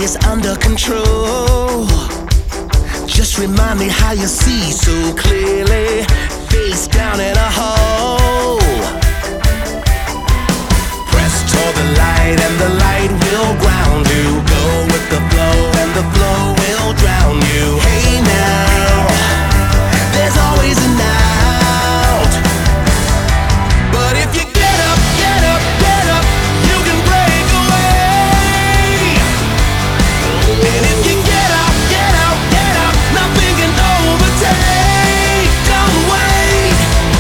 is under control. Just remind me how you see so clearly, face down in a hole. Press toward the light and the light will ground you. Go with the flow and the flow will drown you. Hey now, there's always an out. But if you get up, get up, get up, you can break away. And if you get out, get out, get out, nothing can overtake. Don't wait,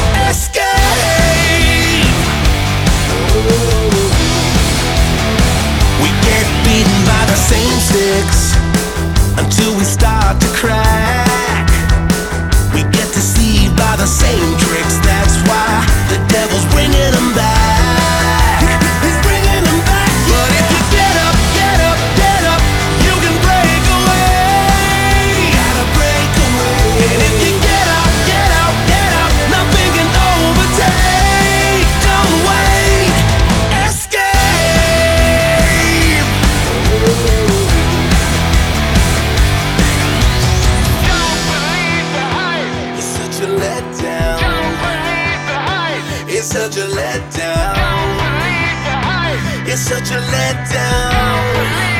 escape. We get beaten by the same sticks until we start to crack. We get deceived by the same tricks. That's why the devil's bringing them back. He's bringing them back. But if you get up, get up, get up, you can break away. Gotta break away. And if you get out, get out, get out, nothing can overtake. Don't wait, escape. Don't believe the hype. It's such a letdown. Don't believe the hype. It's such a letdown. Don't believe the hype. It's such a letdown.